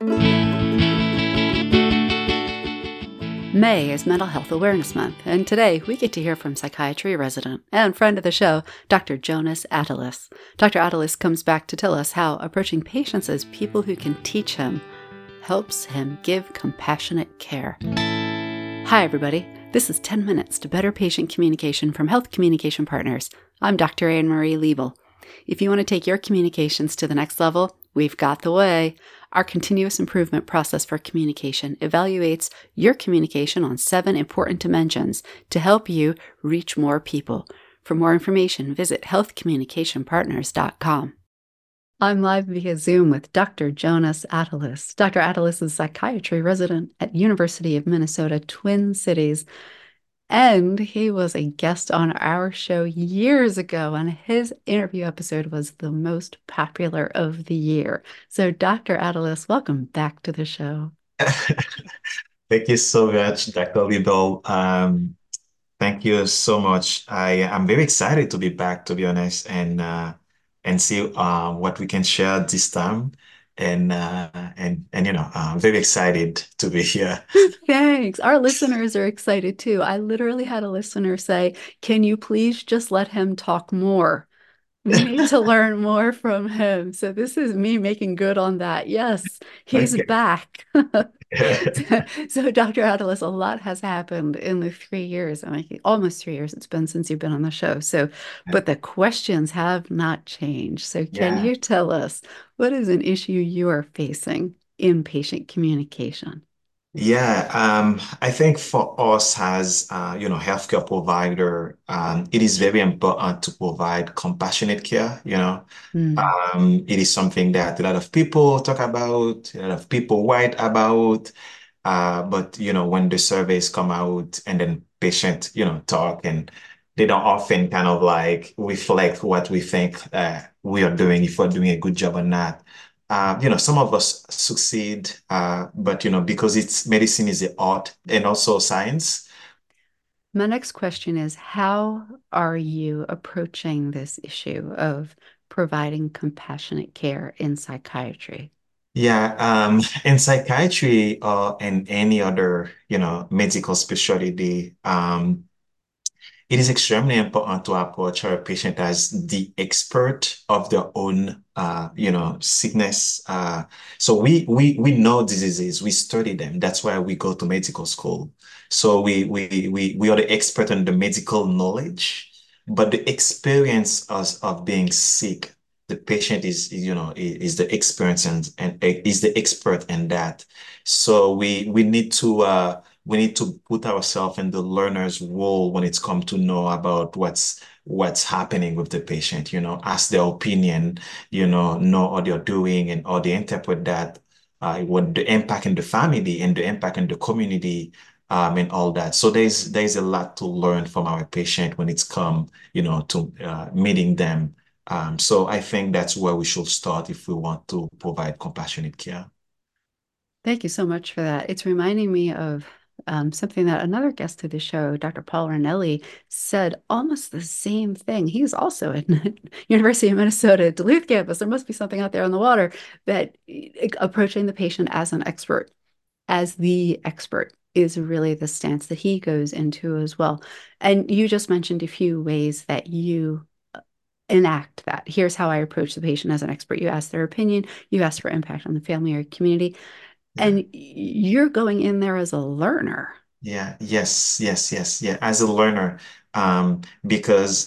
May is Mental Health Awareness Month, and today we get to hear from psychiatry resident and friend of the show, Dr. Jonas Attalis. Dr. Attalis comes back to tell us how approaching patients as people who can teach him helps him give compassionate care. Hi, everybody. This is 10 Minutes to Better Patient Communication from Health Communication Partners. I'm Dr. Anne-Marie Liebel. If you want to take your communications to the next level, we've got the way. Our continuous improvement process for communication evaluates your communication on 7 important dimensions to help you reach more people. For more information, visit healthcommunicationpartners.com. I'm live via Zoom with Dr. Jonas Attalis. Dr. Attalis is a psychiatry resident at University of Minnesota, Twin Cities. And he was a guest on our show years ago, and his interview episode was the most popular of the year. So, Dr. Attalis, welcome back to the show. Thank you so much, Dr. Liebel. Thank you so much. I am very excited to be back, to be honest, and see what we can share this time. And I'm very excited to be here. Thanks. Our listeners are excited too. I literally had a listener say, "Can you please just let him talk more? We need to learn more from him." So this is me making good on that. Yes, he's Okay. back. So, Dr. Attalis, a lot has happened in the 3 years, I mean, almost 3 years it's been since you've been on the show. So, but the questions have not changed. So, can Yeah. you tell us what is an issue you are facing in patient communication? Yeah, I think for us as healthcare provider, it is very important to provide compassionate care. Mm. It is something that a lot of people talk about, a lot of people write about. But when the surveys come out and then patient, talk, and they don't often kind of like reflect what we think we are doing, if we're doing a good job or not. Some of us succeed, but because it's medicine is the art and also science. My next question is, how are you approaching this issue of providing compassionate care in psychiatry? Yeah, in psychiatry or in any other, medical specialty, it is extremely important to approach our patient as the expert of their own, sickness. So we know diseases, we study them. That's why we go to medical school. So we are the expert on the medical knowledge, but the experience of being sick, the patient is the experience and is the expert in that. So we need to put ourselves in the learner's role when it's come to know about what's happening with the patient, ask their opinion, know what they're doing and how they interpret that, what the impact in the family and the impact in the community, and all that. So there's a lot to learn from our patient when it's come, to meeting them. So I think that's where we should start if we want to provide compassionate care. Thank you so much for that. It's reminding me of something that another guest to the show, Dr. Paul Ranelli, said almost the same thing. He's also at University of Minnesota Duluth campus. There must be something out there on the water that approaching the patient as an expert, as the expert, is really the stance that he goes into as well. And you just mentioned a few ways that you enact that. Here's how I approach the patient as an expert. You ask their opinion, you ask for impact on the family or community, Yeah. and you're going in there as a learner. Yeah, yes, yes, yes, yeah. As a learner, because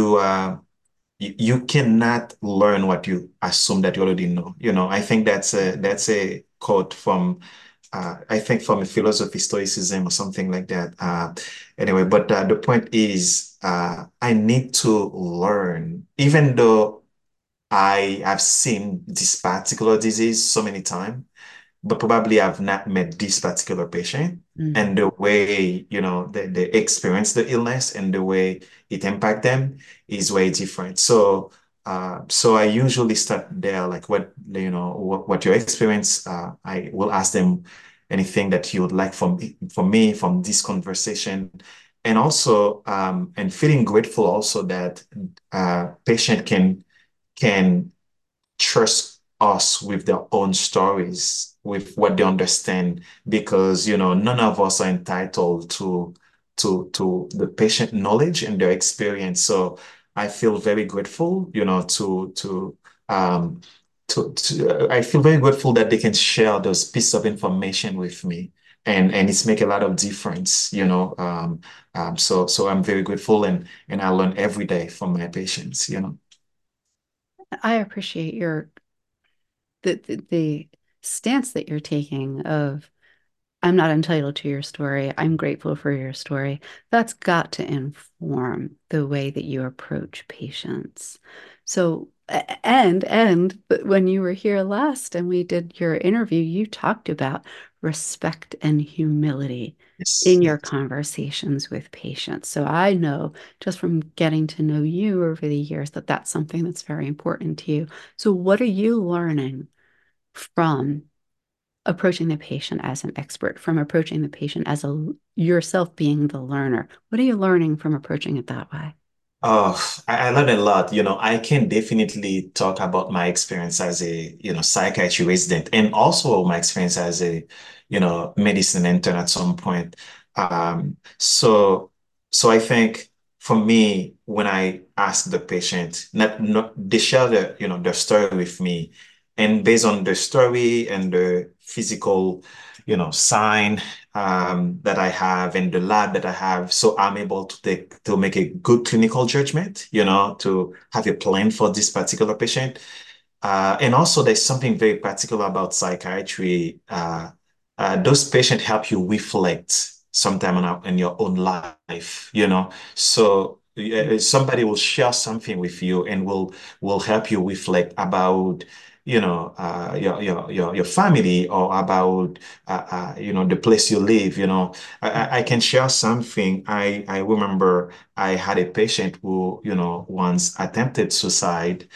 you cannot learn what you assume that you already know. I think that's a quote from I think from a philosophy, Stoicism or something like that. Anyway, but the point is, I need to learn, even though I have seen this particular disease so many times but probably I've not met this particular patient. Mm. And the way, they experience the illness and the way it impact them is way different. So I usually start there, like what your experience. I will ask them anything that you would like from me from this conversation. And also, and feeling grateful also that patient can trust us with their own stories, with what they understand, because none of us are entitled to the patient knowledge and their experience. So I feel very grateful, um I feel very grateful that they can share those pieces of information with me. And it's make a lot of difference. So I'm very grateful, and I learn every day from my patients. I appreciate the stance that you're taking of I'm not entitled to your story. I'm grateful for your story. That's got to inform the way that you approach patients. So, but when you were here last and we did your interview, you talked about respect and humility Yes, in your yes. conversations with patients. So I know just from getting to know you over the years that that's something that's very important to you. So what are you learning from approaching the patient as an expert, from approaching the patient as a yourself being the learner? What are you learning from approaching it that way? Oh, I learned a lot. I can definitely talk about my experience as a psychiatry resident, and also my experience as a medicine intern at some point. So I think for me, when I ask the patient, not they share their story with me, and based on the story and the physical sign that I have and the lab that I have. So I'm able to make a good clinical judgment to have a plan for this particular patient. And also, there's something very practical about psychiatry. Those patients help you reflect sometime in your own life. So somebody will share something with you and will help you reflect about your family, or about the place you live. I can share something. I remember I had a patient who once attempted suicide.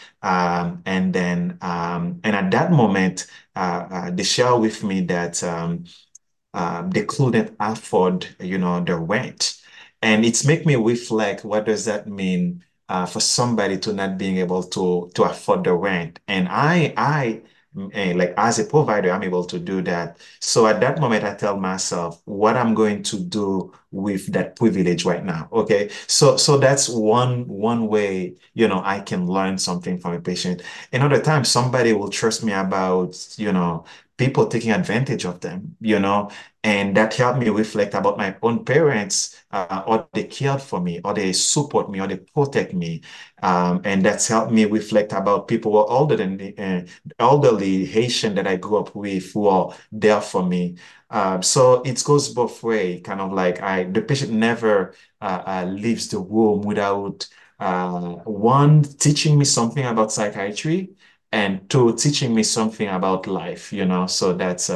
And at that moment, they share with me that they couldn't afford the rent. And it's make me reflect, what does that mean for somebody to not being able to afford the rent? And like as a provider, I'm able to do that. So at that moment, I tell myself what I'm going to do with that privilege right now. Okay. So that's one way I can learn something from a patient. Another time, somebody will trust me about people taking advantage of them. And that helped me reflect about my own parents, or they cared for me, or they support me, or they protect me. And that's helped me reflect about people who are older than me, elderly Haitian that I grew up with, who are there for me. So it goes both way, kind of like the patient never leaves the room without one, teaching me something about psychiatry, and two, teaching me something about life. So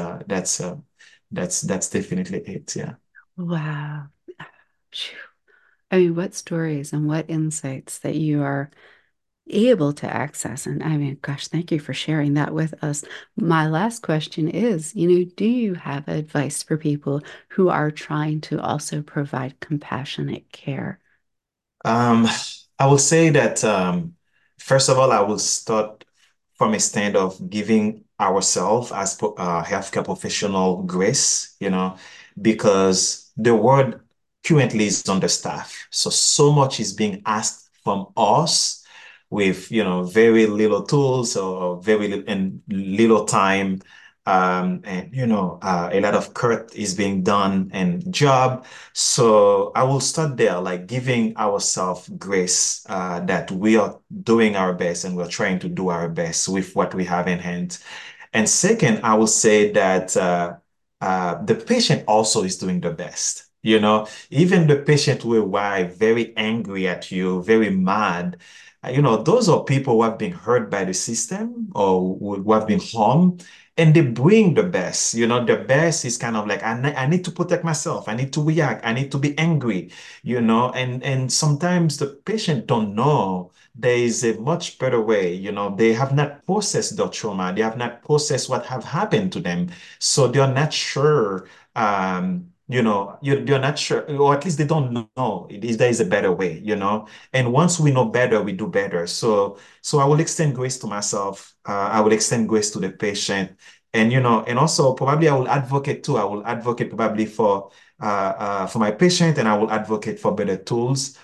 that's definitely it. Yeah. Wow. Phew. I mean, what stories and what insights that you are able to access. And I mean, gosh, thank you for sharing that with us. My last question is, do you have advice for people who are trying to also provide compassionate care? Um, I will say that first of all, I will start from a stand of giving ourselves as healthcare professional grace, because the world currently is understaffed. So much is being asked from us with very little tools, or very little time. And a lot of cut is being done and job. So I will start there, like giving ourselves grace, that we are doing our best and we're trying to do our best with what we have in hand. And second, I will say that the patient also is doing the best. Even the patient who are very angry at you, very mad, those are people who have been hurt by the system, or who have been harmed, and they bring the best. The best is kind of like, I need to protect myself. I need to react. I need to be angry. And sometimes the patient don't know there is a much better way. They have not processed their trauma. They have not processed what have happened to them. So they're not sure you're not sure, or at least they don't know there is a better way, And once we know better, we do better. So I will extend grace to myself. I will extend grace to the patient. And also probably I will advocate too. I will advocate probably for my patient, and I will advocate for better tools.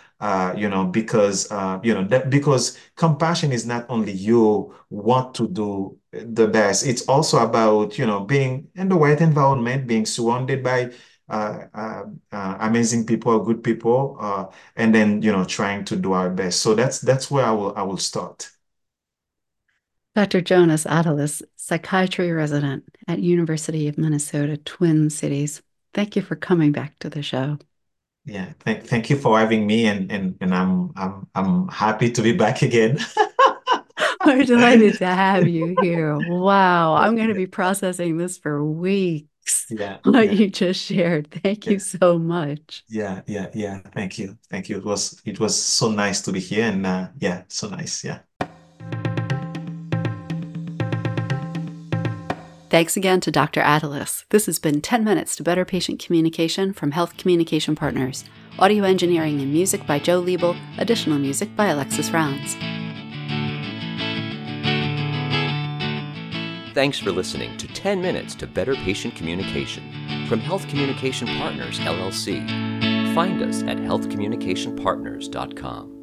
Because compassion is not only you want to do the best, it's also about, being in the right environment, being surrounded by amazing people, good people, and then, trying to do our best. So that's where I will start. Dr. Jonas Attalis, psychiatry resident at University of Minnesota Twin Cities. Thank you for coming back to the show. Yeah, thank you for having me, and I'm happy to be back again. We're delighted to have you here. Wow, I'm going to be processing this for weeks, Yeah, what yeah, you just shared. Thank you yeah, so much. yeah, yeah, yeah. Thank you. It was so nice to be here, and yeah, so nice. Yeah. Thanks again to Dr. Attalis. This has been 10 Minutes to Better Patient Communication from Health Communication Partners. Audio engineering and music by Joe Liebel. Additional music by Alexis Rounds. Thanks for listening to 10 Minutes to Better Patient Communication from Health Communication Partners, LLC. Find us at healthcommunicationpartners.com.